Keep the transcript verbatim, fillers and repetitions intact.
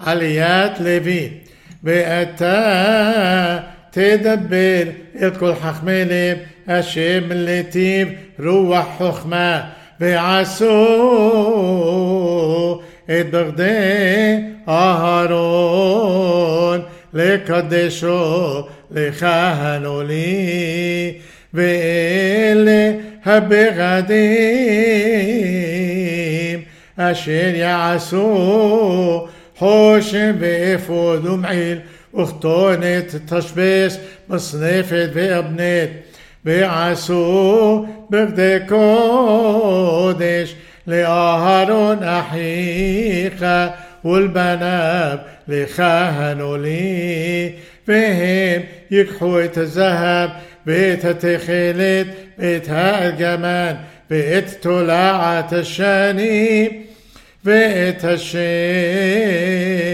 عليات ليفي بأتا تدبر الكل حخمي لب أشيم اللتيب روح حخمة بعسو اتبغدي أهارون لقدشو لخانو لي بإلي هبغديم أشير يعسو حوشم بإفود ومعيل واختونت تشبيس مصنفت بأبنت بعسو بغدي كودش لأهارون أحيقة والبناب لخانوا لي فهم يكحوا الذهب بيت تخيلت بيتها الجمان بيت تلاعة الشاني بيت الشيء